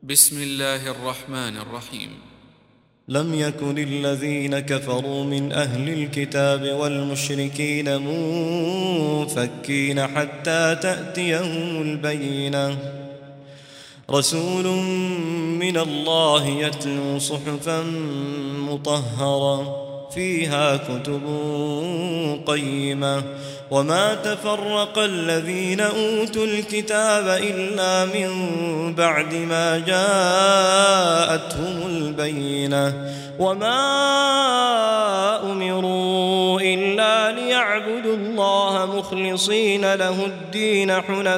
بسم الله الرحمن الرحيم. لم يكن الذين كفروا من أهل الكتاب والمشركين منفكين حتى تأتيهم البينة، رسول من الله يتلو صحفا مطهرة فيها كتب قيمة، وما تفرق الذين أوتوا الكتاب إلا من بعد ما جاءتهم البينة، وما أمروا إلا ليعبدوا الله مخلصين له الدين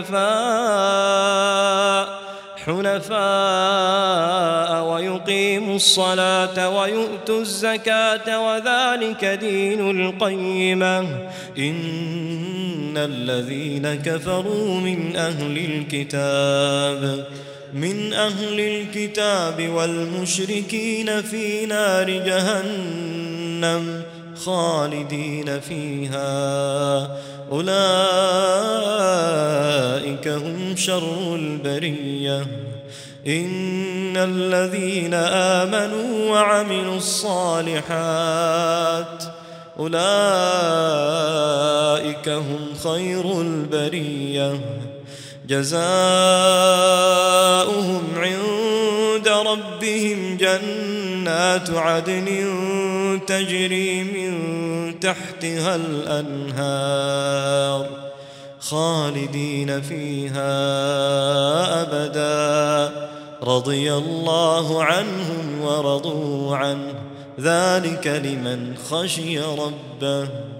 حنفاء ويقيموا الصلاة ويؤتوا الزكاة وذلك دين القيمة. إن الذين كفروا من أهل الكتاب والمشركين في نار جهنم خالدين فيها، أولئك هم شر البرية. إن الذين آمنوا وعملوا الصالحات أولئك هم خير البرية، جزاؤهم عند ربهم جنات عدن تجري من تحتها الأنهار خالدين فيها أبدا، رضي الله عنهم ورضوا عنه، ذلك لمن خشي ربه.